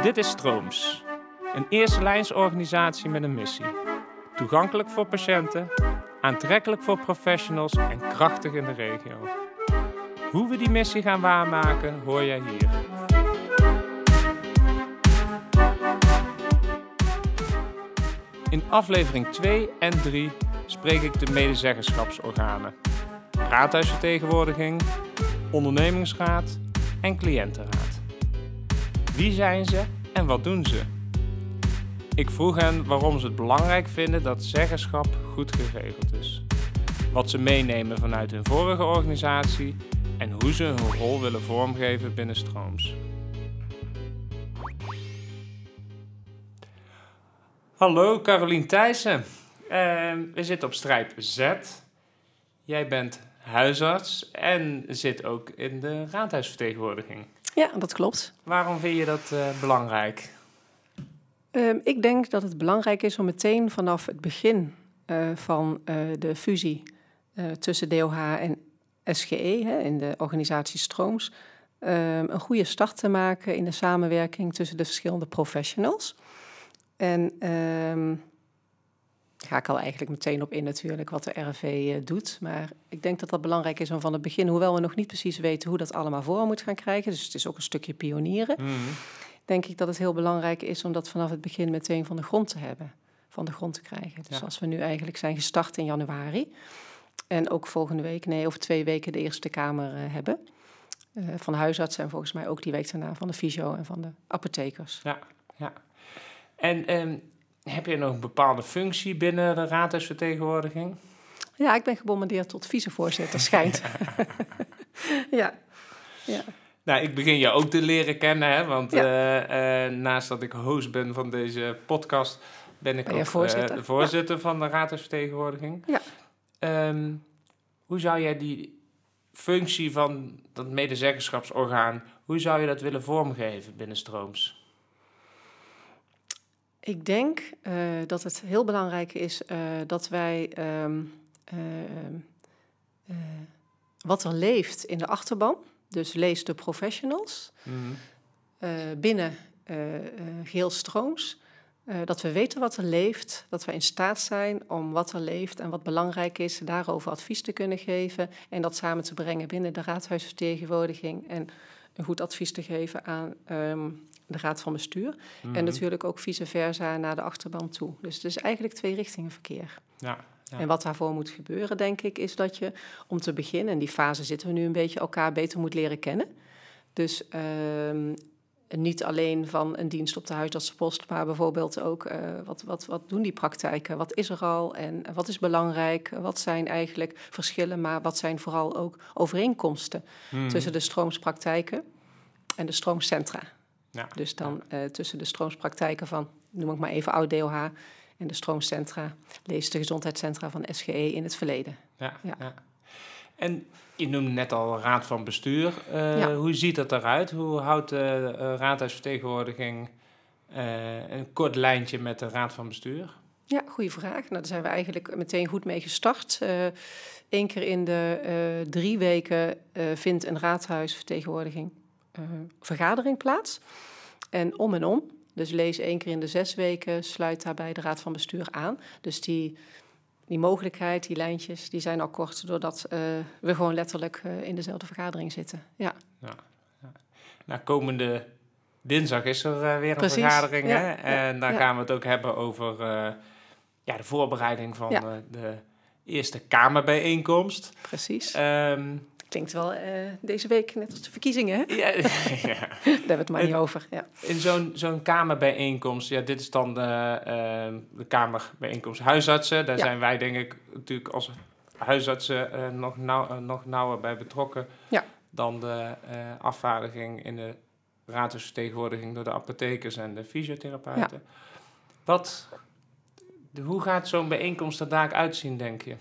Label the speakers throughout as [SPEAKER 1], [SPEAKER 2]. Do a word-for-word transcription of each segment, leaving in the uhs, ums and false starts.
[SPEAKER 1] Dit is Strooms, een eerste lijnsorganisatie met een missie. Toegankelijk voor patiënten, aantrekkelijk voor professionals en krachtig in de regio. Hoe we die missie gaan waarmaken, hoor jij hier. In aflevering twee en drie spreek ik de medezeggenschapsorganen. Raadhuisvertegenwoordiging, ondernemingsraad en cliëntenraad. Wie zijn ze en wat doen ze? Ik vroeg hen waarom ze het belangrijk vinden dat zeggenschap goed geregeld is. Wat ze meenemen vanuit hun vorige organisatie en hoe ze hun rol willen vormgeven binnen Strooms. Hallo Carolien Thijssen. Uh, we zitten op Strijp Z. Jij bent huisarts en zit ook in de raadhuisvertegenwoordiging.
[SPEAKER 2] Ja, dat klopt.
[SPEAKER 1] Waarom vind je dat uh, belangrijk?
[SPEAKER 2] Uh, ik denk dat het belangrijk is om meteen vanaf het begin uh, van uh, de fusie uh, tussen D O H en S G E, hè, in de organisatie Strooms, uh, een goede start te maken in de samenwerking tussen de verschillende professionals. En uh, ga ik al eigenlijk meteen op in natuurlijk wat de R V uh, doet. Maar ik denk dat dat belangrijk is om van het begin, hoewel we nog niet precies weten hoe dat allemaal voor moet gaan krijgen, dus het is ook een stukje pionieren, mm-hmm. denk ik dat het heel belangrijk is om dat vanaf het begin meteen van de grond te hebben, van de grond te krijgen. Dus ja. Als we nu eigenlijk zijn gestart in januari en ook volgende week, nee, over twee weken de Eerste Kamer uh, hebben, uh, van huisartsen en volgens mij ook die week daarna van de fysio en van de apothekers.
[SPEAKER 1] Ja, ja. En um, heb je nog een bepaalde functie binnen de raadhuisvertegenwoordiging?
[SPEAKER 2] Ja, ik ben gebombardeerd tot vicevoorzitter, schijnt. ja. ja.
[SPEAKER 1] Nou, ik begin je ook te leren kennen, hè? Want ja. uh, uh, naast dat ik host ben van deze podcast, ben ik ben ook voorzitter, uh, voorzitter ja. van de raadhuisvertegenwoordiging. Ja. Um, hoe zou jij die functie van dat medezeggenschapsorgaan, hoe zou je dat willen vormgeven binnen Strooms?
[SPEAKER 2] Ik denk uh, dat het heel belangrijk is uh, dat wij um, uh, uh, wat er leeft in de achterban, dus lees de professionals, mm-hmm. uh, binnen uh, uh, geheel Strooms, uh, dat we weten wat er leeft, dat we in staat zijn om wat er leeft en wat belangrijk is, daarover advies te kunnen geven en dat samen te brengen binnen de raadhuisvertegenwoordiging en een goed advies te geven aan Um, de raad van bestuur. Mm-hmm. En natuurlijk ook vice versa naar de achterban toe. Dus het is eigenlijk twee richtingen verkeer. Ja, ja. En wat daarvoor moet gebeuren, denk ik, is dat je om te beginnen, en die fase zitten we nu een beetje, elkaar beter moet leren kennen. Dus uh, niet alleen van een dienst op de huisartsenpost, maar bijvoorbeeld ook uh, wat, wat, wat doen die praktijken? Wat is er al en wat is belangrijk? Wat zijn eigenlijk verschillen, maar wat zijn vooral ook overeenkomsten mm-hmm. tussen de stroomspraktijken en de stroomcentra? Ja, dus dan ja. uh, tussen de stroomspraktijken van, noem ik maar even oud D O H, en de stroomcentra, lees de gezondheidscentra van S G E in het verleden. Ja, ja.
[SPEAKER 1] ja. En je noemde net al raad van bestuur. Uh, ja. Hoe ziet dat eruit? Hoe houdt de uh, raadhuisvertegenwoordiging uh, een kort lijntje met de raad van bestuur?
[SPEAKER 2] Ja, goede vraag. Nou, daar zijn we eigenlijk meteen goed mee gestart. Uh, Eén keer in de uh, drie weken uh, vindt een raadhuisvertegenwoordiging Uh, vergadering plaats. En om en om, dus lees één keer in de zes weken, sluit daarbij de raad van bestuur aan. Dus die, die mogelijkheid, die lijntjes, die zijn al kort, doordat uh, we gewoon letterlijk uh, in dezelfde vergadering zitten. Ja. Ja,
[SPEAKER 1] ja. Nou, komende dinsdag is er uh, weer Precies. een vergadering. Ja, hè? Ja, en daar ja. gaan we het ook hebben over uh, ja, de voorbereiding van ja. uh, de Eerste Kamerbijeenkomst.
[SPEAKER 2] Precies.
[SPEAKER 1] Um,
[SPEAKER 2] Klinkt wel uh, deze week net als de verkiezingen, hè? Ja, ja. Daar hebben we het maar en, niet over. Ja.
[SPEAKER 1] In zo'n, zo'n kamerbijeenkomst, ja, dit is dan de, uh, de kamerbijeenkomst huisartsen. Daar ja. zijn wij denk ik natuurlijk als huisartsen uh, nog, nauw, uh, nog nauwer bij betrokken ja. dan de uh, afvaardiging in de raadhuisvertegenwoordiging door de apothekers en de fysiotherapeuten. Ja. Wat, de, hoe gaat zo'n bijeenkomst er daar uitzien, denk je?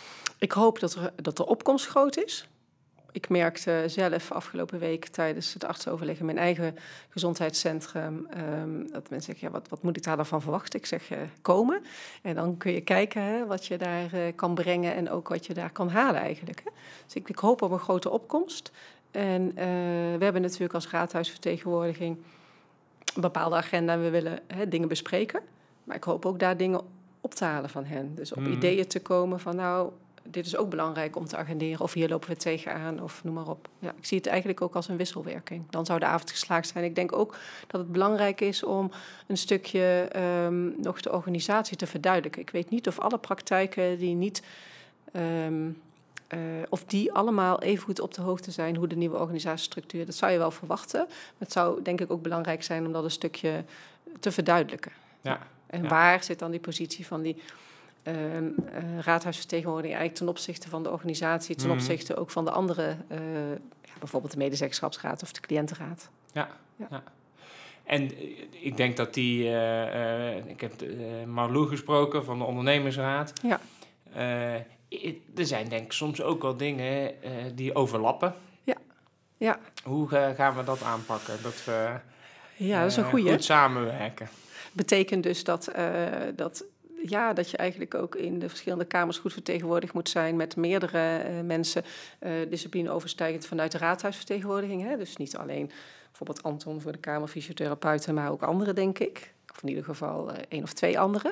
[SPEAKER 2] Ik hoop dat er, dat de opkomst groot is. Ik merkte zelf afgelopen week tijdens het artsoverleg in mijn eigen gezondheidscentrum Um, dat mensen zeggen, ja, wat, wat moet ik daar dan van verwachten? Ik zeg, uh, komen. En dan kun je kijken hè, wat je daar uh, kan brengen en ook wat je daar kan halen eigenlijk. Hè. Dus ik, ik hoop op een grote opkomst. En uh, we hebben natuurlijk als raadhuisvertegenwoordiging een bepaalde agenda en we willen hè, dingen bespreken. Maar ik hoop ook daar dingen op te halen van hen. Dus op
[SPEAKER 1] Mm.
[SPEAKER 2] ideeën te komen van nou, dit is ook belangrijk om te agenderen. Of hier lopen we tegenaan of noem maar op. Ja, ik zie het eigenlijk ook als een wisselwerking. Dan zou de avond geslaagd zijn. Ik denk ook dat het belangrijk is om een stukje um, nog de organisatie te verduidelijken. Ik weet niet of alle praktijken die niet... Um, Uh, of die allemaal even goed op de hoogte zijn hoe de nieuwe organisatiestructuur... Dat zou je wel verwachten. Maar het zou denk ik ook belangrijk zijn om dat een stukje te verduidelijken.
[SPEAKER 1] Ja.
[SPEAKER 2] En
[SPEAKER 1] ja.
[SPEAKER 2] waar zit dan die positie van die uh, uh, raadhuisvertegenwoordiging... eigenlijk ten opzichte van de organisatie... ten
[SPEAKER 1] Mm-hmm.
[SPEAKER 2] opzichte ook van de andere... Uh, ja, bijvoorbeeld de medezeggenschapsraad of de cliëntenraad.
[SPEAKER 1] Ja, ja. ja. En uh, ik denk dat die... Uh, uh, ik heb uh, Marlou gesproken van de ondernemingsraad.
[SPEAKER 2] Ja.
[SPEAKER 1] Uh, Er zijn denk ik soms ook wel dingen uh, die overlappen.
[SPEAKER 2] Ja. ja.
[SPEAKER 1] Hoe uh, gaan we dat aanpakken? Dat we
[SPEAKER 2] ja, dat is een
[SPEAKER 1] uh,
[SPEAKER 2] goeie.
[SPEAKER 1] goed samenwerken.
[SPEAKER 2] Betekent dus dat, uh, dat, ja, dat je eigenlijk ook in de verschillende kamers goed vertegenwoordigd moet zijn met meerdere uh, mensen, uh, discipline overstijgend vanuit de raadhuisvertegenwoordiging. Hè? Dus niet alleen bijvoorbeeld Anton voor de Kamer fysiotherapeuten, maar ook anderen, denk ik. Of in ieder geval uh, één of twee anderen.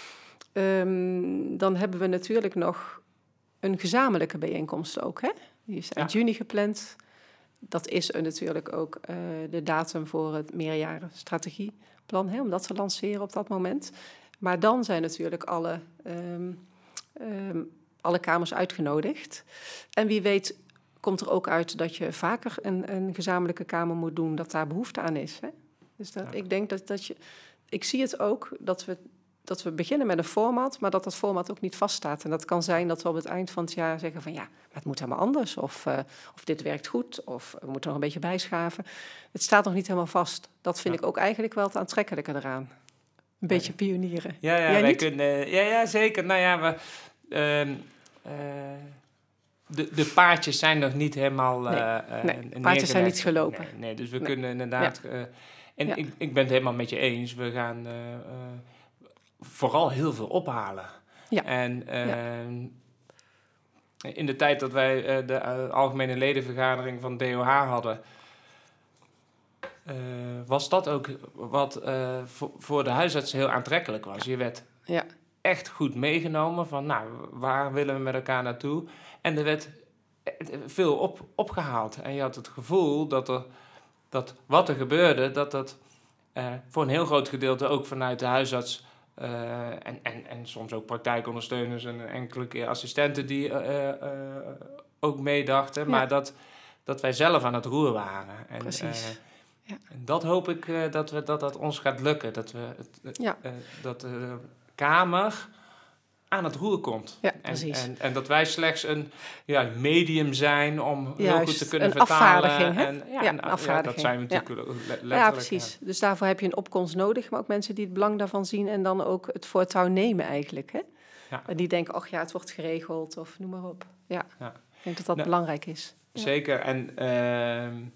[SPEAKER 2] Um, dan hebben we natuurlijk nog een gezamenlijke bijeenkomst ook, hè? Die is eind ja. juni gepland. Dat is natuurlijk ook uh, de datum voor het meerjarenstrategieplan, hè, om dat te lanceren op dat moment. Maar dan zijn natuurlijk alle, um, um, alle kamers uitgenodigd. En wie weet komt er ook uit dat je vaker een, een gezamenlijke kamer moet doen, dat daar behoefte aan is. Hè? Dus dat, ja. ik denk dat, dat je... Ik zie het ook, dat we... dat we beginnen met een format, maar dat dat format ook niet vaststaat. En dat kan zijn dat we op het eind van het jaar zeggen van ja, maar het moet helemaal anders. Of, uh, of dit werkt goed, of we moeten nog een beetje bijschaven. Het staat nog niet helemaal vast. Dat vind ja. ik ook eigenlijk wel het aantrekkelijke eraan. Een beetje ja. pionieren.
[SPEAKER 1] Ja, ja,
[SPEAKER 2] Jij
[SPEAKER 1] wij
[SPEAKER 2] niet?
[SPEAKER 1] kunnen, ja, ja, zeker. Nou ja, we, uh, uh, de, de paardjes zijn nog niet helemaal uh,
[SPEAKER 2] nee, nee,
[SPEAKER 1] uh,
[SPEAKER 2] paardjes zijn niet gelopen.
[SPEAKER 1] Nee, nee dus we
[SPEAKER 2] nee.
[SPEAKER 1] kunnen inderdaad... Ja. Uh, en ja. ik, ik ben het helemaal met je eens. We gaan... Uh, uh, vooral heel veel ophalen.
[SPEAKER 2] Ja.
[SPEAKER 1] En uh,
[SPEAKER 2] ja.
[SPEAKER 1] in de tijd dat wij uh, de uh, algemene ledenvergadering van D O H hadden, uh, was dat ook wat uh, voor, voor de huisartsen heel aantrekkelijk was. Je werd
[SPEAKER 2] ja.
[SPEAKER 1] echt goed meegenomen van, nou, waar willen we met elkaar naartoe? En er werd veel op, opgehaald. En je had het gevoel dat er, dat wat er gebeurde, dat dat uh, voor een heel groot gedeelte ook vanuit de huisarts Uh, en, en, en soms ook praktijkondersteuners en enkele keer assistenten die uh, uh, ook meedachten. Ja. Maar dat, dat wij zelf aan het roer waren. En,
[SPEAKER 2] Precies.
[SPEAKER 1] Uh,
[SPEAKER 2] ja.
[SPEAKER 1] en dat hoop ik uh, dat, we, dat dat ons gaat lukken. Dat, we het,
[SPEAKER 2] ja.
[SPEAKER 1] uh, dat de Kamer aan het roer komt.
[SPEAKER 2] Ja,
[SPEAKER 1] en,
[SPEAKER 2] precies.
[SPEAKER 1] En, en dat wij slechts een ja, medium zijn om
[SPEAKER 2] Juist,
[SPEAKER 1] heel goed te kunnen
[SPEAKER 2] een
[SPEAKER 1] vertalen.
[SPEAKER 2] Afvaardiging, hè?
[SPEAKER 1] En, ja,
[SPEAKER 2] ja,
[SPEAKER 1] een,
[SPEAKER 2] een afvaardiging.
[SPEAKER 1] Ja, dat zijn we natuurlijk
[SPEAKER 2] ja.
[SPEAKER 1] letterlijk.
[SPEAKER 2] Ja, precies. Ja. Dus daarvoor heb je een opkomst nodig, maar ook mensen die het belang daarvan zien en dan ook het voortouw nemen eigenlijk. Hè?
[SPEAKER 1] Ja.
[SPEAKER 2] En die denken, ach ja, het wordt geregeld of noem maar op. Ja,
[SPEAKER 1] ja.
[SPEAKER 2] ik denk dat dat nou, belangrijk is.
[SPEAKER 1] Zeker. Ja. En uh, uh,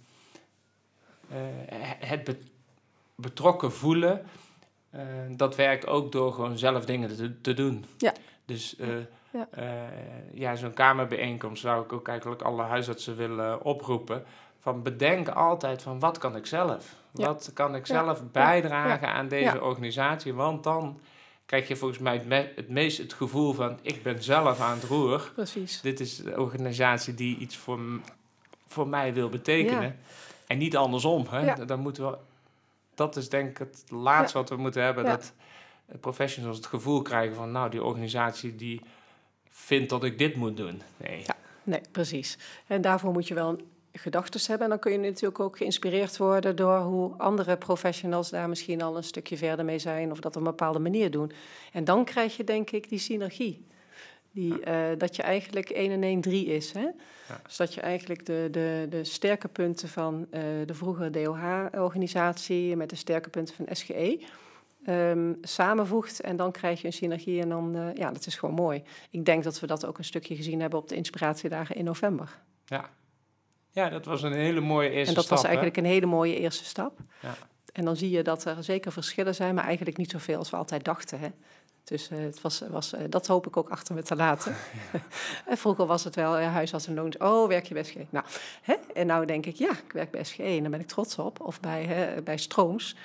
[SPEAKER 1] het be- betrokken voelen, uh, dat werkt ook door gewoon zelf dingen te, te doen.
[SPEAKER 2] Ja.
[SPEAKER 1] Dus uh,
[SPEAKER 2] ja.
[SPEAKER 1] Uh, ja, zo'n kamerbijeenkomst zou ik ook eigenlijk alle huisartsen willen oproepen. Van bedenk altijd van wat kan ik zelf? Ja. Wat kan ik zelf ja. bijdragen ja. aan deze ja. organisatie? Want dan krijg je volgens mij het, me- het meest het gevoel van ik ben zelf aan het roer.
[SPEAKER 2] Precies.
[SPEAKER 1] Dit is de organisatie die iets voor, m- voor mij wil betekenen. Ja. En niet andersom. Hè? Ja. Dan moeten we, dat is denk ik het laatste ja. wat we moeten hebben. Ja. Dat professionals het gevoel krijgen van nou die organisatie die vindt dat ik dit moet doen. Nee.
[SPEAKER 2] Ja, nee, precies. En daarvoor moet je wel gedachtes hebben. En dan kun je natuurlijk ook geïnspireerd worden door hoe andere professionals daar misschien al een stukje verder mee zijn of dat op een bepaalde manier doen. En dan krijg je denk ik die synergie. Die, ja. uh, dat je eigenlijk één en één drie is. Hè? Ja. Dus dat je eigenlijk de, de, de sterke punten van uh, de vroegere D O H-organisatie met de sterke punten van S G E Um, samenvoegt en dan krijg je een synergie en dan, uh, ja, dat is gewoon mooi. Ik denk dat we dat ook een stukje gezien hebben op de inspiratiedagen in november.
[SPEAKER 1] Ja, ja dat was een hele mooie eerste stap.
[SPEAKER 2] En dat
[SPEAKER 1] stap,
[SPEAKER 2] was eigenlijk
[SPEAKER 1] hè?
[SPEAKER 2] een hele mooie eerste stap.
[SPEAKER 1] Ja.
[SPEAKER 2] En dan zie je dat er zeker verschillen zijn, maar eigenlijk niet zoveel als we altijd dachten. Hè? Dus uh, het was, was, uh, dat hoop ik ook achter me te laten. Ja. En vroeger was het wel, uh, huisarts en loon, oh, werk je bij S G E? Nou, hè? En nou denk ik, ja, ik werk bij S G E en daar ben ik trots op. Of bij, hè, bij Strooms.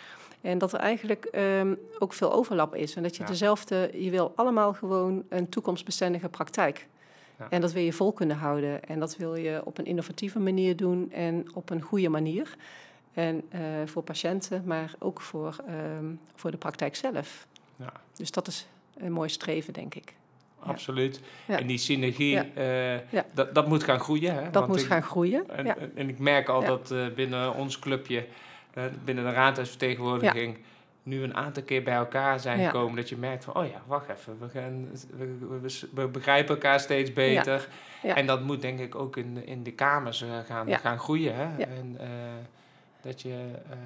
[SPEAKER 2] En dat er eigenlijk um, ook veel overlap is. En dat je ja. dezelfde, je wil allemaal gewoon een toekomstbestendige praktijk. Ja. En dat wil je vol kunnen houden. En dat wil je op een innovatieve manier doen en op een goede manier. En uh, voor patiënten, maar ook voor, um, voor de praktijk zelf. Ja. Dus dat is een mooi streven, denk ik.
[SPEAKER 1] Absoluut. Ja. En die synergie, ja. Uh, ja. dat, dat moet gaan groeien. Hè?
[SPEAKER 2] Dat
[SPEAKER 1] Want
[SPEAKER 2] moet
[SPEAKER 1] ik,
[SPEAKER 2] gaan groeien.
[SPEAKER 1] En,
[SPEAKER 2] ja.
[SPEAKER 1] en ik merk al ja. dat uh, binnen ons clubje, uh, binnen de raadhuisvertegenwoordiging, ja. nu een aantal keer bij elkaar zijn ja. gekomen. Dat je merkt van, oh ja, wacht even, we, gaan, we, we, we begrijpen elkaar steeds beter. Ja. Ja. En dat moet denk ik ook in, in de kamers uh, gaan, ja. gaan groeien. Hè? Ja. En uh, dat je... Uh,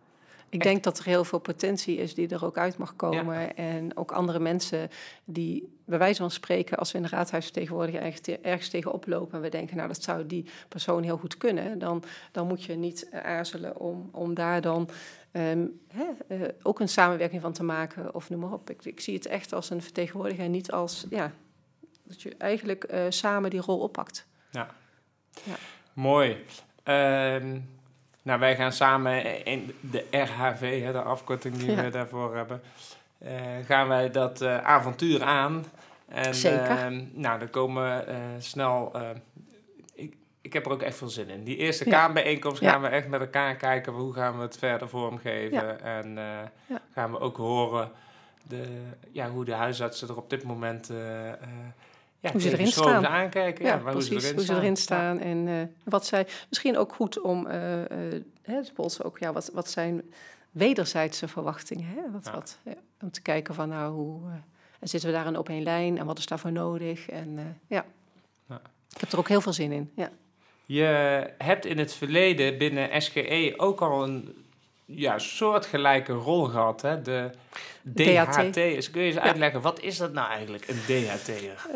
[SPEAKER 2] Ik Echt? denk dat er heel veel potentie is die er ook uit mag komen. Ja. En ook andere mensen die, bij wijze van spreken, als we in de raadhuisvertegenwoordiging ergens, te, ergens tegenop lopen en we denken, nou, dat zou die persoon heel goed kunnen, dan, dan moet je niet aarzelen om, om daar dan um, hè, uh, ook een samenwerking van te maken of noem maar op. Ik, ik zie het echt als een vertegenwoordiger en niet als, ja, dat je eigenlijk uh, samen die rol oppakt.
[SPEAKER 1] Ja, ja. Mooi. Um... Nou, wij gaan samen in de R H V, hè, de afkorting die ja. we daarvoor hebben, uh, gaan wij dat uh, avontuur aan. En,
[SPEAKER 2] Zeker.
[SPEAKER 1] Uh, nou, dan komen uh, snel... Uh, ik, ik heb er ook echt veel zin in. Die eerste ja. Kamerbijeenkomst gaan ja. we echt met elkaar kijken, hoe gaan we het verder vormgeven. Ja. En uh, ja. gaan we ook horen de, ja, hoe de huisartsen er op dit moment... Uh, uh, Ja,
[SPEAKER 2] hoe ze erin staan.
[SPEAKER 1] Aankijken,
[SPEAKER 2] ja,
[SPEAKER 1] ja, maar
[SPEAKER 2] precies,
[SPEAKER 1] hoe ze erin
[SPEAKER 2] hoe
[SPEAKER 1] staan,
[SPEAKER 2] ze erin staan ja. en uh, wat zij... Misschien ook goed om uh, uh, hè, te polsen ook, ja, wat, wat zijn wederzijdse verwachtingen, hè? Wat, ja. Wat, ja, om te kijken van, nou, hoe... Uh, en zitten we daarin op één lijn en wat is daarvoor nodig? En uh, ja. ja, ik heb er ook heel veel zin in, ja.
[SPEAKER 1] Je hebt in het verleden binnen S G E ook al een ja, soortgelijke rol gehad, hè? De D H T'ers. Kun je eens uitleggen, ja. wat is dat nou eigenlijk, een D H T'er?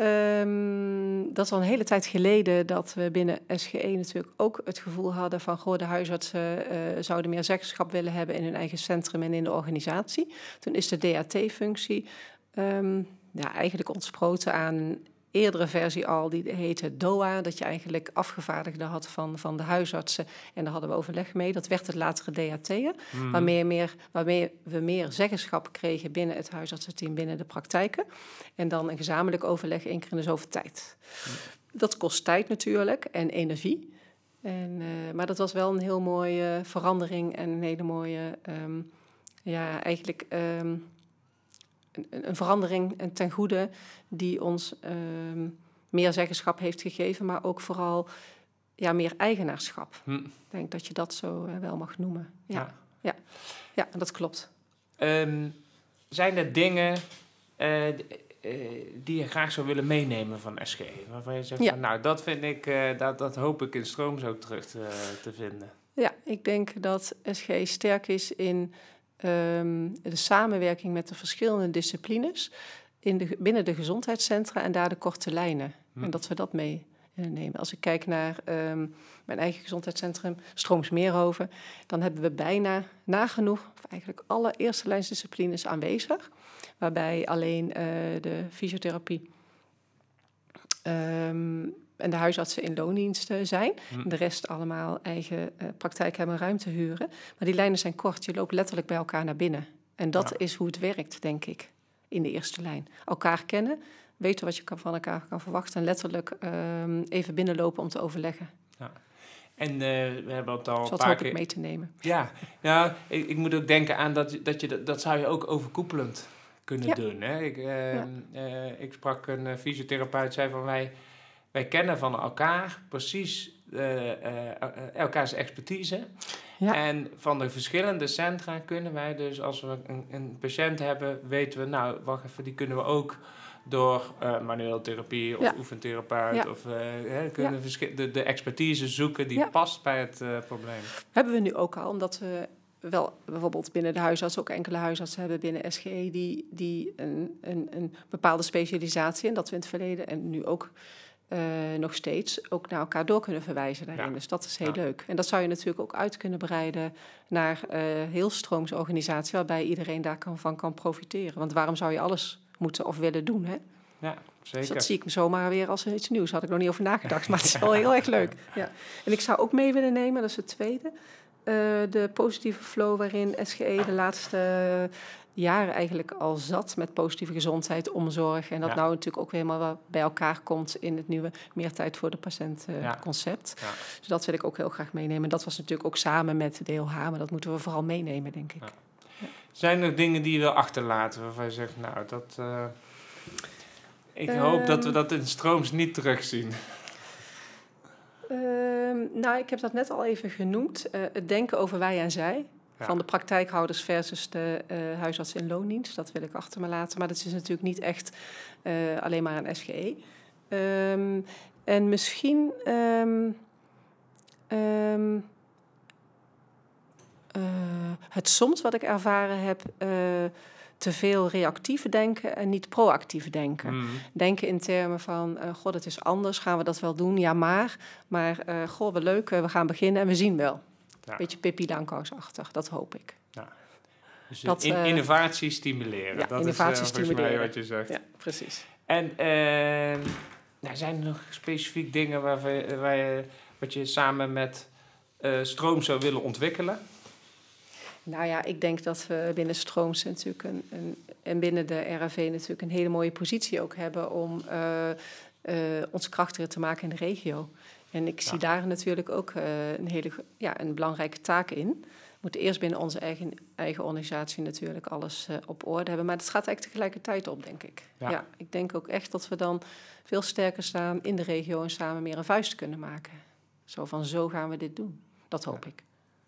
[SPEAKER 2] Um, dat is al een hele tijd geleden dat we binnen S G E natuurlijk ook het gevoel hadden van, goh, de huisartsen uh, zouden meer zeggenschap willen hebben in hun eigen centrum en in de organisatie. Toen is de D H T-functie um, ja, eigenlijk ontsproten aan eerdere versie al, die heette D O A, dat je eigenlijk afgevaardigde had van, van de huisartsen. En daar hadden we overleg mee. Dat werd het latere D H T'er, mm. waarmee, meer, waarmee we meer zeggenschap kregen binnen het huisartsenteam, binnen de praktijken. En dan een gezamenlijk overleg één keer in de zoveel tijd. Mm. Dat kost tijd natuurlijk en energie. En, uh, maar dat was wel een heel mooie verandering en een hele mooie, um, ja, eigenlijk... Um, Een, een verandering ten goede die ons um, meer zeggenschap heeft gegeven, maar ook vooral ja, meer eigenaarschap. Hm. Ik denk dat je dat zo uh, wel mag noemen. Ja, ja. ja. ja dat klopt.
[SPEAKER 1] Um, zijn er dingen uh, d- uh, die je graag zou willen meenemen van S G E? Waarvan je zegt, ja. van, nou, dat vind ik, uh, dat, dat hoop ik in Strooms ook terug te, te vinden.
[SPEAKER 2] Ja, ik denk dat S G E sterk is in... Um, de samenwerking met de verschillende disciplines in de, binnen de gezondheidscentra en daar de korte lijnen. Hm. En dat we dat meenemen. Als ik kijk naar um, mijn eigen gezondheidscentrum, Stroomsmeerhoven, dan hebben we bijna nagenoeg, of eigenlijk alle eerste lijnsdisciplines aanwezig, waarbij alleen uh, de fysiotherapie um, en de huisartsen in loondiensten zijn. Hm. De rest allemaal eigen uh, praktijk hebben ruimte huren. Maar die lijnen zijn kort. Je loopt letterlijk bij elkaar naar binnen. En dat ja. is hoe het werkt, denk ik, in de eerste lijn. Elkaar kennen, weten wat je kan, van elkaar kan verwachten... en letterlijk um, even binnenlopen om te overleggen. Ja.
[SPEAKER 1] En uh, we hebben het al
[SPEAKER 2] dus dat
[SPEAKER 1] een paar
[SPEAKER 2] hoop
[SPEAKER 1] keer...
[SPEAKER 2] ik mee te nemen.
[SPEAKER 1] Ja, nou, ik, ik moet ook denken aan dat, dat je... Dat zou je ook overkoepelend kunnen ja. doen. Hè? Ik, uh, ja. uh, ik sprak een uh, fysiotherapeut, zei van wij... Wij kennen van elkaar precies uh, uh, uh, elkaars expertise. Ja. En van de verschillende centra kunnen wij dus, als we een, een patiënt hebben, weten we, nou, wacht even, die kunnen we ook door uh, manueel therapie of ja. oefentherapeut ja. of uh, hè, kunnen ja. verschi- de, de expertise zoeken die ja. past bij het uh, probleem.
[SPEAKER 2] Hebben we nu ook al, omdat we wel bijvoorbeeld binnen de huisarts ook enkele huisartsen hebben binnen S G E die, die een, een, een bepaalde specialisatie, en dat we in het verleden en nu ook Uh, nog steeds ook naar elkaar door kunnen verwijzen daarin. Ja. Dus dat is heel ja. leuk. En dat zou je natuurlijk ook uit kunnen breiden naar uh, heel Strooms organisatie, waarbij iedereen daar kan, van kan profiteren. Want waarom zou je alles moeten of willen doen, hè?
[SPEAKER 1] Ja, zeker.
[SPEAKER 2] Dus dat zie ik me zomaar weer als iets nieuws. Had ik nog niet over nagedacht, maar het is wel heel erg leuk. Ja. En ik zou ook mee willen nemen, dat is het tweede. de positieve flow waarin S G E de laatste jaren eigenlijk al zat met positieve gezondheid, omzorg. En dat
[SPEAKER 1] Ja.
[SPEAKER 2] nou natuurlijk ook weer helemaal wel bij elkaar komt in het nieuwe meer tijd voor de patiënt uh,
[SPEAKER 1] Ja.
[SPEAKER 2] concept.
[SPEAKER 1] Ja.
[SPEAKER 2] Dus dat wil ik ook heel graag meenemen. En dat was natuurlijk ook samen met de D L H, maar dat moeten we vooral meenemen, denk ik.
[SPEAKER 1] Ja. Zijn er dingen die je wil achterlaten waarvan je zegt, nou, dat... Uh, ik um, hoop dat we dat in Strooms niet terugzien.
[SPEAKER 2] Um, nou, ik heb dat net al even genoemd. Uh, het denken over wij en zij. Ja. Van de praktijkhouders versus de uh, huisarts in loondienst. Dat wil ik achter me laten. Maar dat is natuurlijk niet echt uh, alleen maar een S G E. Um, en misschien... Um, um, uh, het soms wat ik ervaren heb... Uh, te veel reactief denken en niet proactief denken. Mm. Denken in termen van, uh, god, het is anders, gaan we dat wel doen? Ja, maar. Maar, uh, goh, wat leuk, we gaan beginnen en we zien wel. Ja. Beetje Pippi Langkous-achtig, dat hoop ik. Ja.
[SPEAKER 1] Dus dat, in, uh, innovatie stimuleren,
[SPEAKER 2] ja,
[SPEAKER 1] dat
[SPEAKER 2] innovatie
[SPEAKER 1] is uh, volgens mij wat je zegt.
[SPEAKER 2] Ja, precies.
[SPEAKER 1] En uh, nou, zijn er nog specifiek dingen waar we, waar je, wat je samen met uh, Stroom zou willen ontwikkelen?
[SPEAKER 2] Nou ja, ik denk dat we binnen Strooms natuurlijk een, een, en binnen de R A V natuurlijk een hele mooie positie ook hebben om uh, uh, ons krachtiger te maken in de regio. En ik zie ja. daar natuurlijk ook uh, een hele ja, een belangrijke taak in. We moeten eerst binnen onze eigen, eigen organisatie natuurlijk alles uh, op orde hebben. Maar dat gaat eigenlijk tegelijkertijd op, denk ik. Ja. ja, ik denk ook echt dat we dan veel sterker staan in de regio en samen meer een vuist kunnen maken. Zo van, zo gaan we dit doen. Dat hoop ja. ik.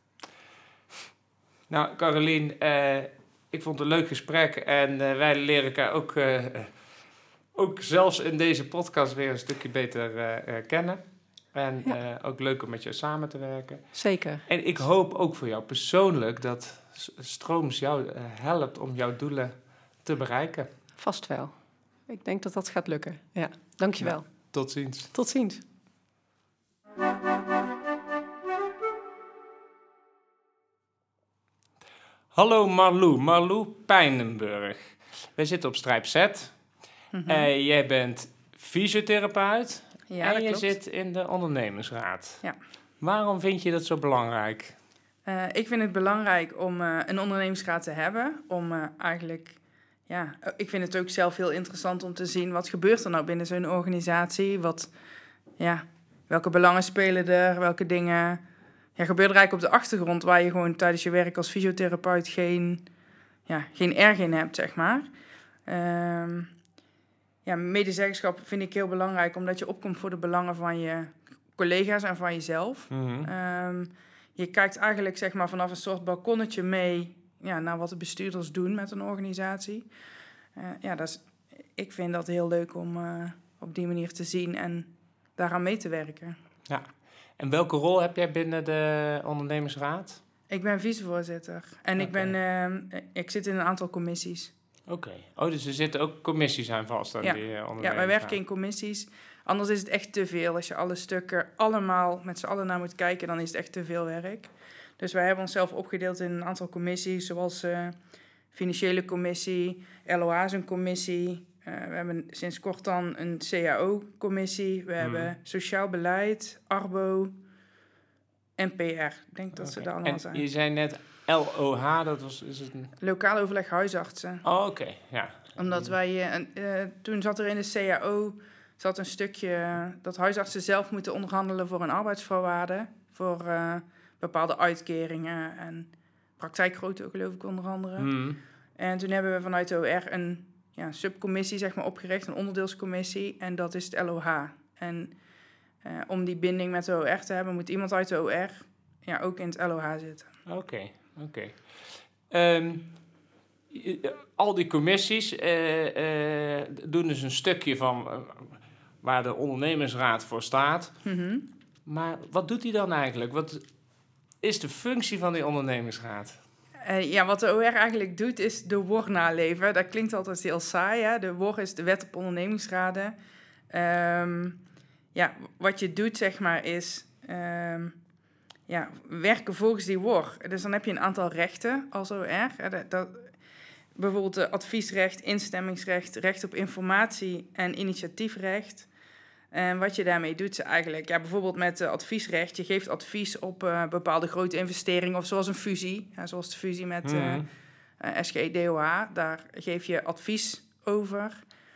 [SPEAKER 1] Nou, Carolien, uh, ik vond het een leuk gesprek en uh, wij leren elkaar ook, uh, ook zelfs in deze podcast weer een stukje beter uh, uh, kennen. En ja. uh, ook leuk om met je samen te werken.
[SPEAKER 2] Zeker.
[SPEAKER 1] En ik hoop ook voor jou persoonlijk dat Strooms jou uh, helpt om jouw doelen te bereiken.
[SPEAKER 2] Vast wel. Ik denk dat dat gaat lukken. Ja, dankjewel. Ja,
[SPEAKER 1] tot ziens.
[SPEAKER 2] Tot ziens.
[SPEAKER 1] Hallo Marlou, Marlou Pijnenburg. Wij zitten op Strijp Z. Mm-hmm. Uh, jij bent fysiotherapeut
[SPEAKER 3] ja,
[SPEAKER 1] en je
[SPEAKER 3] klopt.
[SPEAKER 1] zit in de ondernemingsraad.
[SPEAKER 3] Ja.
[SPEAKER 1] Waarom vind je dat zo belangrijk?
[SPEAKER 3] Uh, ik vind het belangrijk om uh, een ondernemingsraad te hebben. Om uh, eigenlijk, ja, ik vind het ook zelf heel interessant om te zien wat gebeurt er nou binnen zo'n organisatie. Wat, ja, welke belangen spelen er, welke dingen... Ja, gebeurt er eigenlijk op de achtergrond waar je gewoon tijdens je werk als fysiotherapeut geen, ja, geen erg in hebt, zeg maar. Um, ja, medezeggenschap vind ik heel belangrijk, omdat je opkomt voor de belangen van je collega's en van jezelf. Mm-hmm. Um, je kijkt eigenlijk zeg maar vanaf een soort balkonnetje mee ja, naar wat de bestuurders doen met een organisatie. Uh, ja, dat is, ik vind dat heel leuk om uh, op die manier te zien en daaraan mee te werken.
[SPEAKER 1] Ja. En welke rol heb jij binnen de ondernemingsraad?
[SPEAKER 3] Ik ben vicevoorzitter. En okay. ik, ben, uh, ik zit in een aantal commissies.
[SPEAKER 1] Oké. Okay. Oh, dus er zitten ook commissies aan vast aan
[SPEAKER 3] ja.
[SPEAKER 1] die uh, ondernemingsraad?
[SPEAKER 3] Ja, wij werken in commissies. Anders is het echt te veel. Als je alle stukken allemaal met z'n allen naar moet kijken, dan is het echt te veel werk. Dus wij hebben onszelf opgedeeld in een aantal commissies, zoals uh, financiële commissie, L O A is een commissie... Uh, we hebben sinds kort dan een C A O-commissie. We hmm. hebben sociaal beleid, Arbo en P R. Ik denk dat okay. ze daar allemaal
[SPEAKER 1] en
[SPEAKER 3] zijn.
[SPEAKER 1] Je zei net L O H, dat was... Is het een...
[SPEAKER 3] Lokaal overleg huisartsen.
[SPEAKER 1] Oh, oké, okay. ja.
[SPEAKER 3] Omdat wij... Uh, uh, toen zat er in de C A O zat een stukje... Uh, dat huisartsen zelf moeten onderhandelen voor een arbeidsvoorwaarde. Voor uh, bepaalde uitkeringen en praktijkgrootte, geloof ik, onder andere. Hmm. En toen hebben we vanuit de O R een... Ja, een subcommissie zeg maar, opgericht, een onderdeelscommissie. En dat is het L O H. En uh, om die binding met de O R te hebben, moet iemand uit de O R ja, ook in het L O H zitten.
[SPEAKER 1] Oké, okay, oké. Okay. Um, al die commissies uh, uh, doen dus een stukje van uh, waar de ondernemingsraad voor staat. Mm-hmm. Maar wat doet die dan eigenlijk? Wat is de functie van die ondernemingsraad?
[SPEAKER 3] Uh, ja, wat de O R eigenlijk doet, is de W O R naleven. Dat klinkt altijd heel saai, hè? De W O R is de wet op ondernemingsraden. Um, ja, wat je doet, zeg maar, is um, ja, werken volgens die W O R. Dus dan heb je een aantal rechten als O R. Dat, dat, bijvoorbeeld adviesrecht, instemmingsrecht, recht op informatie en initiatiefrecht. En wat je daarmee doet, is eigenlijk, ja, bijvoorbeeld met uh, adviesrecht, je geeft advies op uh, bepaalde grote investeringen, of zoals een fusie, ja, zoals de fusie met uh,
[SPEAKER 1] Mm.
[SPEAKER 3] uh, S G E D O H, daar geef je advies over.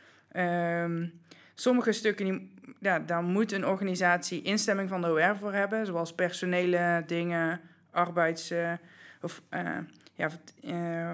[SPEAKER 3] Um, sommige stukken, die, ja, daar moet een organisatie instemming van de O R voor hebben, zoals personele dingen, arbeids... Uh, of uh, ja, uh,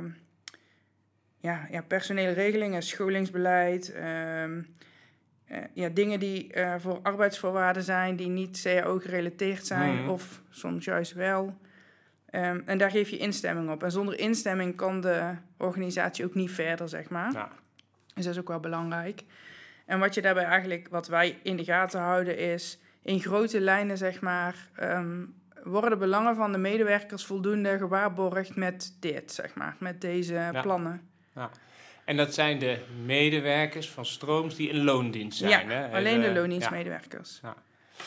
[SPEAKER 3] ja, ja, personele regelingen, scholingsbeleid... Um, Uh, ja, dingen die uh, voor arbeidsvoorwaarden zijn, die niet C A O-gerelateerd zijn,
[SPEAKER 1] Mm.
[SPEAKER 3] of soms juist wel. Um, en daar geef je instemming op. En zonder instemming kan de organisatie ook niet verder, zeg maar.
[SPEAKER 1] Ja.
[SPEAKER 3] Dus dat is ook wel belangrijk. En wat je daarbij eigenlijk, wat wij in de gaten houden, is in grote lijnen, zeg maar, um, worden de belangen van de medewerkers voldoende gewaarborgd met dit, zeg maar, met deze
[SPEAKER 1] Ja.
[SPEAKER 3] plannen.
[SPEAKER 1] Ja. En dat zijn de medewerkers van Strooms die in loondienst zijn,
[SPEAKER 3] Ja,
[SPEAKER 1] hè?
[SPEAKER 3] alleen de
[SPEAKER 1] Even-
[SPEAKER 3] loondienstmedewerkers.
[SPEAKER 1] Ja.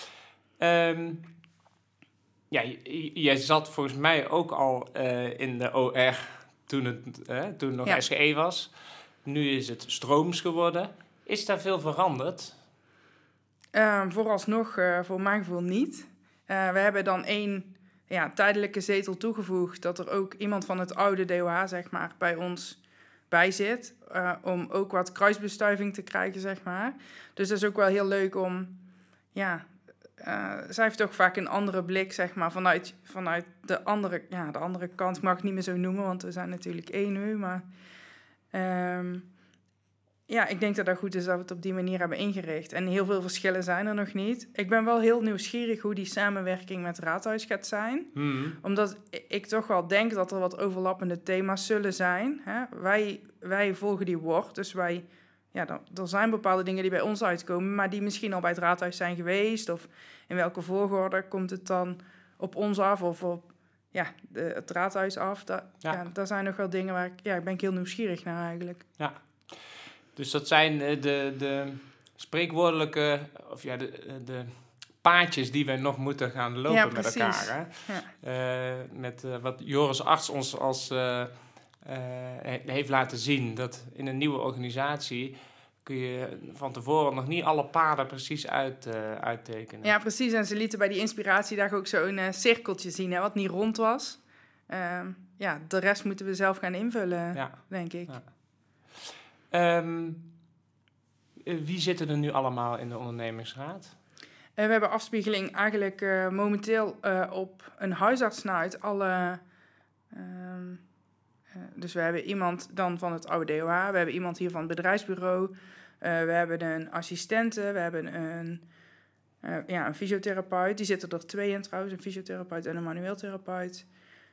[SPEAKER 1] Um, ja, j- j- jij zat volgens mij ook al uh, in de O R toen het uh, toen nog
[SPEAKER 3] Ja.
[SPEAKER 1] S G E was. Nu is het Strooms geworden. Is daar veel veranderd?
[SPEAKER 3] Um, vooralsnog, uh, voor mijn gevoel niet. Uh, we hebben dan één ja, tijdelijke zetel toegevoegd, dat er ook iemand van het oude D O H, zeg maar, bij ons bij zit, uh, om ook wat kruisbestuiving te krijgen, zeg maar. Dus dat is ook wel heel leuk om, ja, uh, zij heeft toch vaak een andere blik, zeg maar, vanuit, vanuit de, andere, ja, de andere kant. Ik mag het niet meer zo noemen, want we zijn natuurlijk één nu, maar um, ja, ik denk dat dat goed is dat we het op die manier hebben ingericht. En heel veel verschillen zijn er nog niet. Ik ben wel heel nieuwsgierig hoe die samenwerking met het raadhuis gaat zijn.
[SPEAKER 1] Hmm.
[SPEAKER 3] Omdat ik toch wel denk dat er wat overlappende thema's zullen zijn. Hè? Wij, wij volgen die W O R, dus wij, ja, er, er zijn bepaalde dingen die bij ons uitkomen, maar die misschien al bij het raadhuis zijn geweest. Of in welke volgorde komt het dan op ons af of op ja, de, het raadhuis af. Da,
[SPEAKER 1] Ja.
[SPEAKER 3] ja, daar zijn nog wel dingen waar ik, ja, ik ben heel nieuwsgierig naar eigenlijk.
[SPEAKER 1] Ja. Dus dat zijn uh, de, de spreekwoordelijke, of ja, de, de paadjes die wij nog moeten gaan lopen
[SPEAKER 3] Ja,
[SPEAKER 1] met
[SPEAKER 3] precies.
[SPEAKER 1] elkaar. Hè?
[SPEAKER 3] Ja.
[SPEAKER 1] Uh, met uh, wat Joris Arts ons als, uh, uh, heeft laten zien, dat in een nieuwe organisatie kun je van tevoren nog niet alle paden precies uit, uh, uittekenen.
[SPEAKER 3] Ja, precies. En ze lieten bij die inspiratiedag ook zo'n uh, cirkeltje zien, hè, wat niet rond was. Uh, ja, de rest moeten we zelf gaan invullen,
[SPEAKER 1] Ja.
[SPEAKER 3] denk ik.
[SPEAKER 1] Ja. Um, wie zitten er nu allemaal in de ondernemingsraad?
[SPEAKER 3] Uh, we hebben afspiegeling eigenlijk uh, momenteel uh, op een huisarts na uit alle... Um, uh, dus we hebben iemand dan van het oude D O H, we hebben iemand hier van het bedrijfsbureau, uh, we hebben een assistente, we hebben een, uh, ja, een fysiotherapeut. Die zitten er twee in trouwens, een fysiotherapeut en een manueeltherapeut.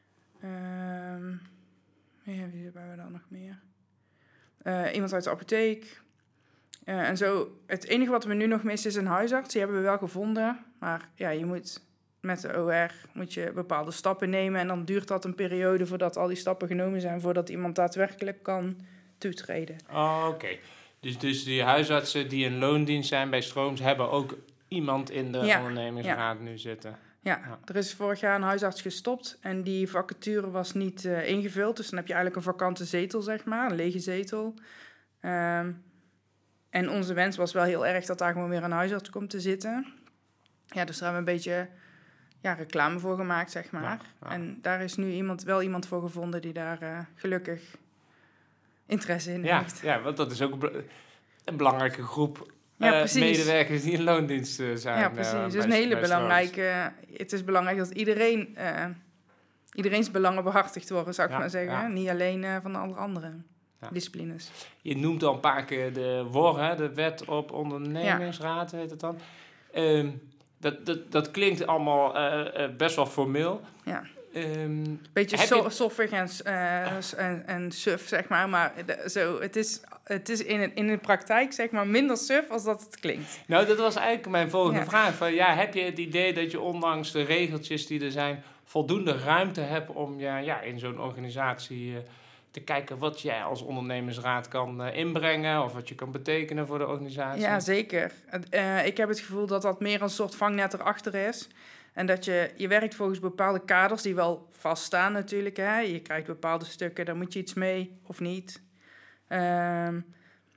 [SPEAKER 3] Um, ja, wie hebben we dan nog meer? Uh, iemand uit de apotheek. Uh, en zo, het enige wat we nu nog missen is een huisarts. Die hebben we wel gevonden. Maar ja, je moet met de O R moet je bepaalde stappen nemen. En dan duurt dat een periode voordat al die stappen genomen zijn, voordat iemand daadwerkelijk kan toetreden.
[SPEAKER 1] Oh, oké. Okay. Dus, dus die huisartsen die in loondienst zijn bij Strooms hebben ook iemand in de
[SPEAKER 3] ja,
[SPEAKER 1] ondernemingsraad
[SPEAKER 3] ja.
[SPEAKER 1] nu zitten.
[SPEAKER 3] Ja, ja, er is vorig jaar een huisarts gestopt en die vacature was niet uh, ingevuld. Dus dan heb je eigenlijk een vakante zetel, zeg maar, een lege zetel. Um, en onze wens was wel heel erg dat daar gewoon weer een huisarts komt te zitten. Ja, dus daar hebben we een beetje ja, reclame voor gemaakt, zeg maar.
[SPEAKER 1] Ja, ja.
[SPEAKER 3] En daar is nu iemand, wel iemand voor gevonden die daar uh, gelukkig interesse in
[SPEAKER 1] ja,
[SPEAKER 3] heeft.
[SPEAKER 1] Ja, want dat is ook een belangrijke groep
[SPEAKER 3] ja,
[SPEAKER 1] uh, medewerkers die in loondienst uh, zijn.
[SPEAKER 3] Ja, precies.
[SPEAKER 1] Uh,
[SPEAKER 3] dus een hele belangrijke... Uh, het is belangrijk dat iedereen... Uh, iedereen's belangen behartigd worden, zou ik
[SPEAKER 1] ja,
[SPEAKER 3] maar zeggen.
[SPEAKER 1] Ja.
[SPEAKER 3] Niet alleen uh, van de andere, andere
[SPEAKER 1] ja.
[SPEAKER 3] disciplines.
[SPEAKER 1] Je noemt al een paar keer de W O R, hè, de Wet op Ondernemingsraad, ja. heet het dan. Um, dat, dat, dat klinkt allemaal uh, uh, best wel formeel.
[SPEAKER 3] Ja.
[SPEAKER 1] Um,
[SPEAKER 3] Beetje so-
[SPEAKER 1] je...
[SPEAKER 3] soffig en, uh, en, en suf, zeg maar. Maar de, zo, het is, het is in, het, in de praktijk, zeg maar, minder suf als dat het klinkt.
[SPEAKER 1] Nou, dat was eigenlijk mijn volgende
[SPEAKER 3] ja.
[SPEAKER 1] vraag. Van, ja, heb je het idee dat je ondanks de regeltjes die er zijn, voldoende ruimte hebt om ja, ja, in zo'n organisatie uh, te kijken wat jij als ondernemingsraad kan uh, inbrengen of wat je kan betekenen voor de organisatie?
[SPEAKER 3] Ja, zeker. Uh, ik heb het gevoel dat dat meer een soort vangnet erachter is. En dat je, je werkt volgens bepaalde kaders die wel vaststaan natuurlijk. Hè? Je krijgt bepaalde stukken, daar moet je iets mee of niet. Um,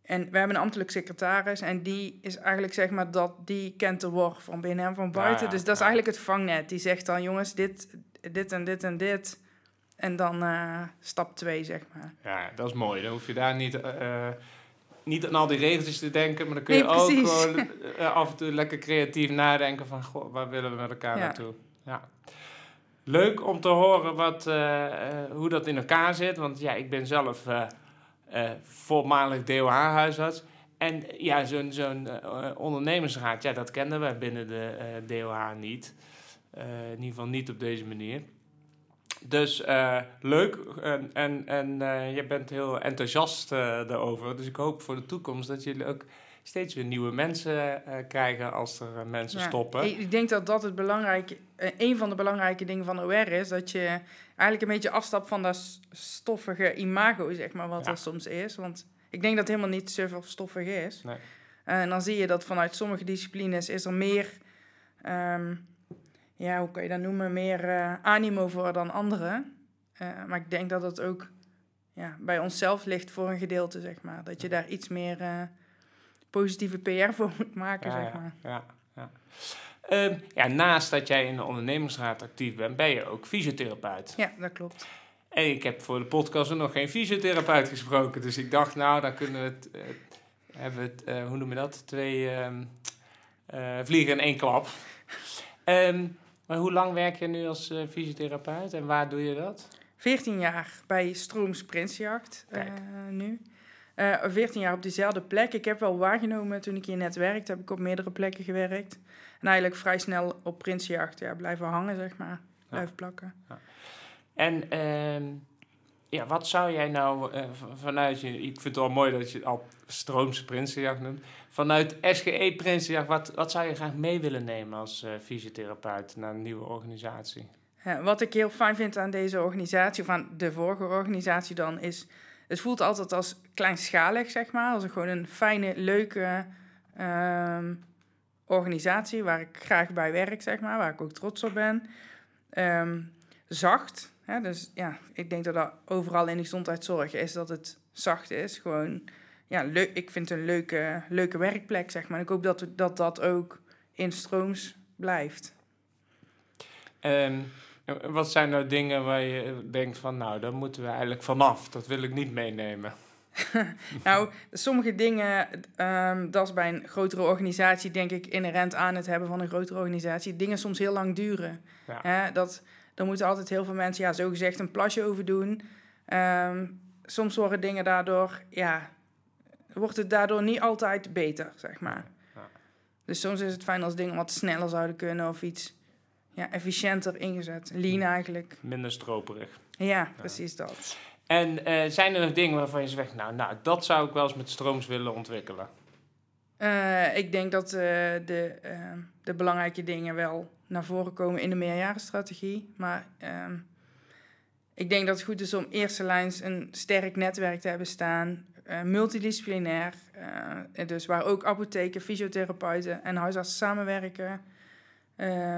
[SPEAKER 3] En we hebben een ambtelijk secretaris en die is eigenlijk, zeg maar, dat die kent de worg van binnen en van buiten.
[SPEAKER 1] Ja, ja,
[SPEAKER 3] dus dat is
[SPEAKER 1] ja.
[SPEAKER 3] eigenlijk het vangnet. Die zegt dan, jongens, dit, dit en dit en dit. En dan uh, stap twee, zeg maar.
[SPEAKER 1] Ja, dat is mooi. Dan hoef je daar niet, uh, niet aan al die regeltjes te denken, maar dan kun je
[SPEAKER 3] Nee,
[SPEAKER 1] ook
[SPEAKER 3] precies.
[SPEAKER 1] gewoon uh, af en toe lekker creatief nadenken van, goh, waar willen we met elkaar
[SPEAKER 3] Ja.
[SPEAKER 1] naartoe? Ja. Leuk om te horen wat, uh, uh, hoe dat in elkaar zit, want ja, ik ben zelf uh, uh, voormalig D O H-huisarts. En ja, zo'n, zo'n uh, ondernemersraad, ja, dat kenden we binnen de uh, D O H niet. Uh, in ieder geval niet op deze manier. Dus uh, leuk en, en, en uh, je bent heel enthousiast uh, daarover. Dus ik hoop voor de toekomst dat jullie ook steeds weer nieuwe mensen uh, krijgen als er uh, mensen
[SPEAKER 3] Ja,
[SPEAKER 1] stoppen.
[SPEAKER 3] Ik denk dat dat het belangrijke, uh, een van de belangrijke dingen van O R is. Dat je eigenlijk een beetje afstapt van dat stoffige imago, zeg maar, wat
[SPEAKER 1] Ja.
[SPEAKER 3] er soms is. Want ik denk dat het helemaal niet zoveel stoffig is.
[SPEAKER 1] Nee.
[SPEAKER 3] Uh, en dan zie je dat vanuit sommige disciplines is er meer... Um, ja, hoe kan je dat noemen, meer uh, animo voor dan anderen. Uh, maar ik denk dat het ook ja, bij onszelf ligt voor een gedeelte, zeg maar. Dat je daar iets meer uh, positieve P R voor moet maken,
[SPEAKER 1] Ja,
[SPEAKER 3] zeg
[SPEAKER 1] ja,
[SPEAKER 3] maar.
[SPEAKER 1] ja, ja. Um, ja, naast dat jij in de ondernemingsraad actief bent, ben je ook fysiotherapeut.
[SPEAKER 3] Ja, dat klopt.
[SPEAKER 1] En ik heb voor de podcast nog geen fysiotherapeut gesproken. Dus ik dacht, nou, dan kunnen we het... Uh, hebben we het, uh, hoe noem je dat? Twee um, uh, vliegen in één klap. Um, Maar hoe lang werk je nu als uh, fysiotherapeut en waar doe je dat?
[SPEAKER 3] veertien jaar bij Strooms Prinsjacht uh, nu. Uh, veertien jaar op dezelfde plek. Ik heb wel waargenomen toen ik hier net werkte, heb ik op meerdere plekken gewerkt. En eigenlijk vrij snel op Prinsjacht ja, blijven hangen, zeg maar. Blijven ja. plakken.
[SPEAKER 1] Ja. En uh, ja, wat zou jij nou uh, vanuit je... Ik vind het wel mooi dat je het al Strooms Prinsjacht noemt. Vanuit S G E Prinsjacht, wat, wat zou je graag mee willen nemen als uh, fysiotherapeut naar een nieuwe organisatie?
[SPEAKER 3] Ja, wat ik heel fijn vind aan deze organisatie, of aan de vorige organisatie dan, is... Het voelt altijd als kleinschalig, zeg maar. Als een, gewoon een fijne, leuke um, organisatie waar ik graag bij werk, zeg maar. Waar ik ook trots op ben. Um, zacht. Hè, dus ja, ik denk dat dat overal in de gezondheidszorg is dat het zacht is. Gewoon, ja, leuk. Ik vind het een leuke, leuke werkplek, zeg maar. En ik hoop dat dat, dat ook in Strooms blijft.
[SPEAKER 1] Um, wat zijn nou dingen waar je denkt van, nou, daar moeten we eigenlijk vanaf. Dat wil ik niet meenemen.
[SPEAKER 3] Nou, sommige dingen, um, dat is bij een grotere organisatie, denk ik, inherent aan het hebben van een grotere organisatie. Dingen soms heel lang duren.
[SPEAKER 1] Ja.
[SPEAKER 3] Hè, dat, daar moeten altijd heel veel mensen, ja, zogezegd een plasje over doen. Um, soms worden dingen daardoor, ja, wordt het daardoor niet altijd beter, zeg maar. Ja. Dus soms is het fijn als dingen wat sneller zouden kunnen of iets ja, efficiënter ingezet. Lean eigenlijk.
[SPEAKER 1] Minder stroperig.
[SPEAKER 3] Ja, ja. precies dat.
[SPEAKER 1] En uh, zijn er nog dingen waarvan je zegt, nou, nou, dat zou ik wel eens met Strooms willen ontwikkelen?
[SPEAKER 3] Uh, ik denk dat uh, de, uh, de belangrijke dingen wel naar voren komen in de meerjarenstrategie. Maar uh, ik denk dat het goed is om eerste lijns een sterk netwerk te hebben staan. Uh, multidisciplinair. Uh, dus waar ook apotheken, fysiotherapeuten en huisartsen samenwerken. Uh,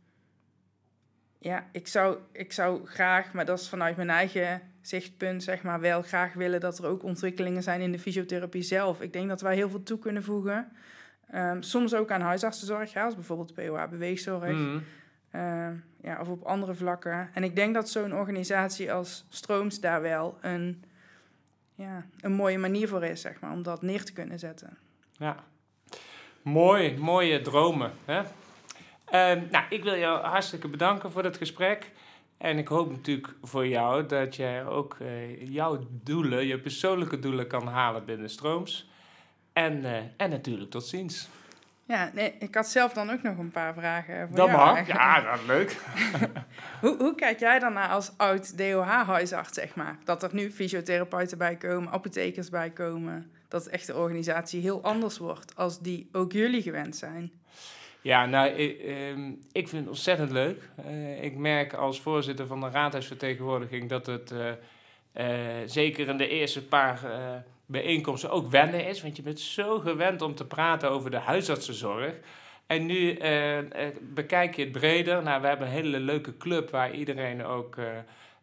[SPEAKER 3] ja, ik zou, ik zou graag, maar dat is vanuit mijn eigen zichtpunt, zeg maar, wel graag willen dat er ook ontwikkelingen zijn in de fysiotherapie zelf. Ik denk dat wij heel veel toe kunnen voegen. Um, soms ook aan huisartsenzorg, ja, als bijvoorbeeld P O H-beweegzorg. Mm. Uh, ja, of op andere vlakken. En ik denk dat zo'n organisatie als Strooms daar wel een, ja, een mooie manier voor is, zeg maar, om dat neer te kunnen zetten.
[SPEAKER 1] Ja, mooi, mooie dromen, hè? Uh, nou, ik wil jou hartstikke bedanken voor dit gesprek. En ik hoop natuurlijk voor jou dat jij ook uh, jouw doelen, je persoonlijke doelen kan halen binnen Strooms. En, uh, en natuurlijk tot ziens.
[SPEAKER 3] Ja, nee, ik had zelf dan ook nog een paar vragen voor
[SPEAKER 1] dat
[SPEAKER 3] jou.
[SPEAKER 1] Mag.
[SPEAKER 3] Eigenlijk.
[SPEAKER 1] Ja, dat is leuk.
[SPEAKER 3] hoe, hoe kijk jij dan naar als oud D O H-huisarts, zeg maar? Dat er nu fysiotherapeuten bij komen, apothekers bij komen. Dat echt de organisatie heel anders wordt als die ook jullie gewend zijn.
[SPEAKER 1] Ja, nou, ik, uh, ik vind het ontzettend leuk. Uh, ik merk als voorzitter van de raadhuisvertegenwoordiging dat het uh, uh, zeker in de eerste paar uh, bijeenkomsten ook wennen is. Want je bent zo gewend om te praten over de huisartsenzorg. En nu uh, uh, bekijk je het breder. Nou, we hebben een hele leuke club waar iedereen ook uh,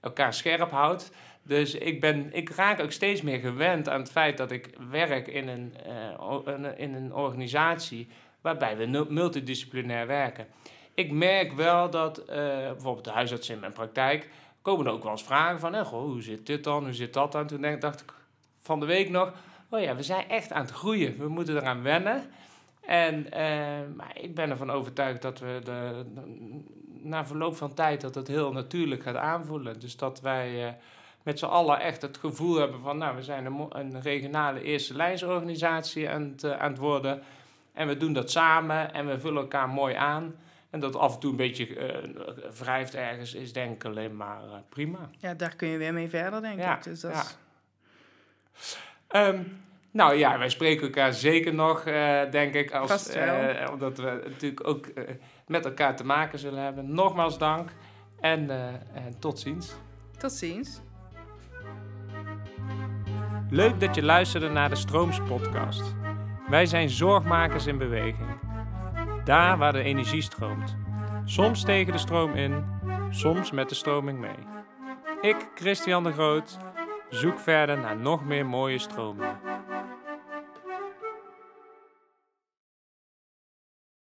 [SPEAKER 1] elkaar scherp houdt. Dus ik, ben, ik raak ook steeds meer gewend aan het feit dat ik werk in een, uh, in een organisatie waarbij we multidisciplinair werken. Ik merk wel dat uh, bijvoorbeeld de huisarts in mijn praktijk komen er ook wel eens vragen van, eh, goh, hoe zit dit dan, hoe zit dat dan? Toen denk, dacht ik van de week nog, oh ja, we zijn echt aan het groeien, we moeten eraan wennen. En uh, maar ik ben ervan overtuigd dat we de, de, na verloop van tijd dat het heel natuurlijk gaat aanvoelen. Dus dat wij uh, met z'n allen echt het gevoel hebben van, nou, we zijn een, een regionale eerste lijnsorganisatie aan het, uh, aan het worden. En we doen dat samen en we vullen elkaar mooi aan. En dat af en toe een beetje uh, wrijft ergens is denk ik alleen maar uh, prima.
[SPEAKER 3] Ja, daar kun je weer mee verder, denk
[SPEAKER 1] ja,
[SPEAKER 3] ik. Dus dat
[SPEAKER 1] ja.
[SPEAKER 3] is...
[SPEAKER 1] Um, nou ja, wij spreken elkaar zeker nog, uh, denk ik. Als,
[SPEAKER 3] Vast wel.
[SPEAKER 1] Uh, omdat we natuurlijk ook uh, met elkaar te maken zullen hebben. Nogmaals dank en, uh, en tot ziens.
[SPEAKER 3] Tot ziens.
[SPEAKER 1] Leuk dat je luisterde naar de Strooms podcast. Wij zijn zorgmakers in beweging. Daar waar de energie stroomt. Soms tegen de stroom in, soms met de stroming mee. Ik, Christian de Groot, zoek verder naar nog meer mooie stromingen.